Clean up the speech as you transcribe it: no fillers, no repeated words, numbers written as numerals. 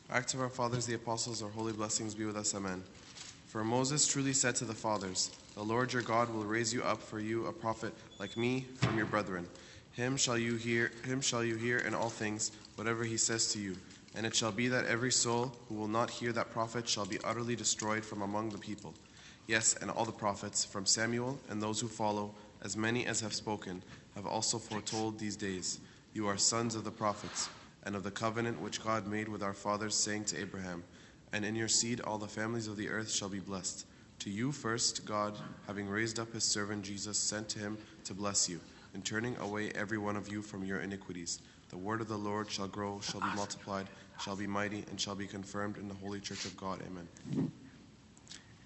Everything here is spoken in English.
Acts of our fathers, the apostles, our holy blessings be with us. Amen. For Moses truly said to the fathers, the Lord your God will raise you up for you a prophet like me from your brethren. Him shall you hear in all things, whatever he says to you. And it shall be that every soul who will not hear that prophet shall be utterly destroyed from among the people. Yes, and all the prophets, from Samuel and those who follow, as many as have spoken, have also foretold these days. You are sons of the prophets, and of the covenant which God made with our fathers, saying to Abraham, and in your seed all the families of the earth shall be blessed. To you first God, having raised up his servant Jesus, sent to him to bless you, in turning away every one of you from your iniquities. The word of the Lord shall grow, shall be multiplied, shall be mighty, and shall be confirmed in the holy church of God. Amen.